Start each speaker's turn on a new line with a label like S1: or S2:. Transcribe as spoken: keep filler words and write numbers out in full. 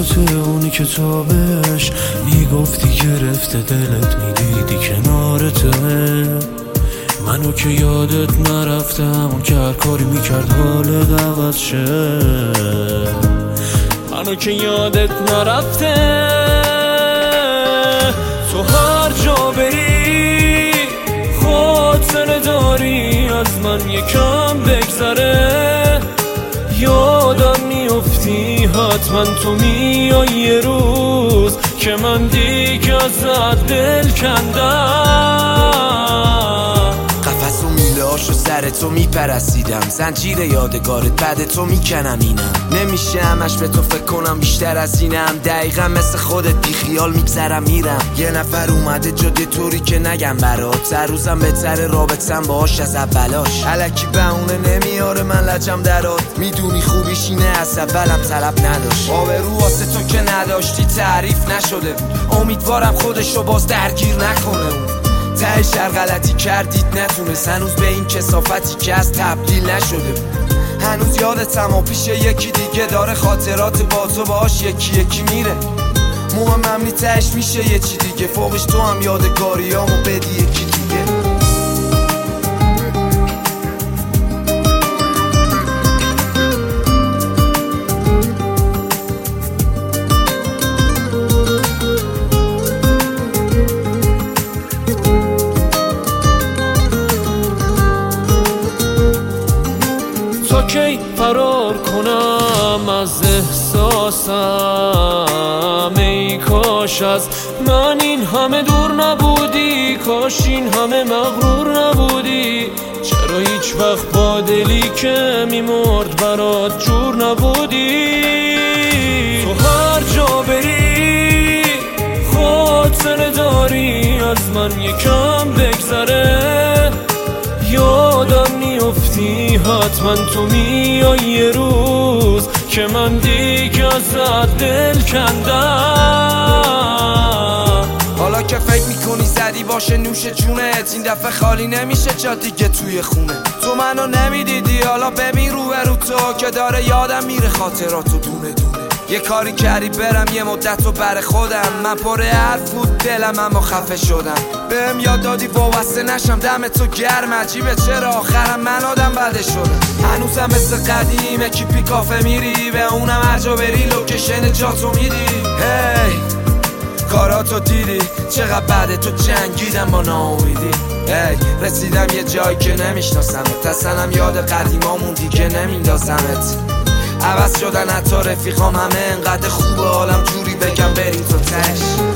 S1: صورت اونی که تو بهش میگفتی گرفته دلت، میدیدی کنارته. منو که یادت نرفته، همون که هر کاری میکرد حالت عوض شه. منو که یادت نرفته، تو هر جا بری خاطره داری از من یکم بگذره. یادم میافتی حتما تو میای یه روز که من دیگه ازت دل کندم.
S2: قفس و میله هاشو سر تو میپرسیدم، زنجیر یادگارت بعد تو میکنم اینم. نمیشه همش به تو فکر کنم بیشتر از اینم. دقیقا مثل خودت بی خیال میگذرم میرم. یه نفر اومده جاده طوری که نگم برات، هر روزم بهتر رابطم باهاش از اولاش. الکی بهونه نمیاره من لجم درات، میدونی خوبیش اینه از اولم طلب نداشت. آبرو واسه تو که نداشتی تعریف نشده بود، امیدوارم خودشو باز درگیر نکنه اون. تهش هر غلطی کردید نتونست هنوز به این کثافتی که از تبدیل نشده بود. هنوز یادتم و پیش یکی دیگه داره خاطرات با تو باهاش یکی یکی میره. مهمم نی تهش میشه یه چی دیگه، فوقش تو هم یادگاریامو بدی یکی دیگه.
S1: کی فرار کنم از احساسم؟ ای کاش از من این همه دور نبودی، کاش این همه مغرور نبودی. چرا هیچ وقت با دلی که میمرد برات جور نبودی؟ تو هر جا بری خاطره داری از من یکم بگذره. یادم میافتی حتما تو میای یه روز که من دیگه ازت دل کندم.
S2: حالا که فکر میکنی زدی باشه نوش جونت، این دفعه خالی نمیشه جا دیگه توی خونه. تو منو نمیدیدی، حالا ببین رو به رو تو که داره یادم میره خاطراتو دونه دونه. یه کاری کردی برم یه مدت و بر خودم، من پر حرف بود دلم اما خفه شدم. بهم یاد دادی وابسته نشم، دم تو گرم عجیبه چرا آخرم من آدم بده شدم. هنوزم مثل قدیم اکیپی کافه میری، به اونم هر جا بری لوکیشن جاتو میدی. هی کاراتو دیدی چقدر بعد تو جنگیدم با ناامیدی. هی رسیدم یه جایی که نمیشناسمت، اصلا یاد قدیمامون دیگه نمیندازمت. عوض شدن حتی رفیقام همه انقدر خوبه، حالم جوری بگم بریم تو تش.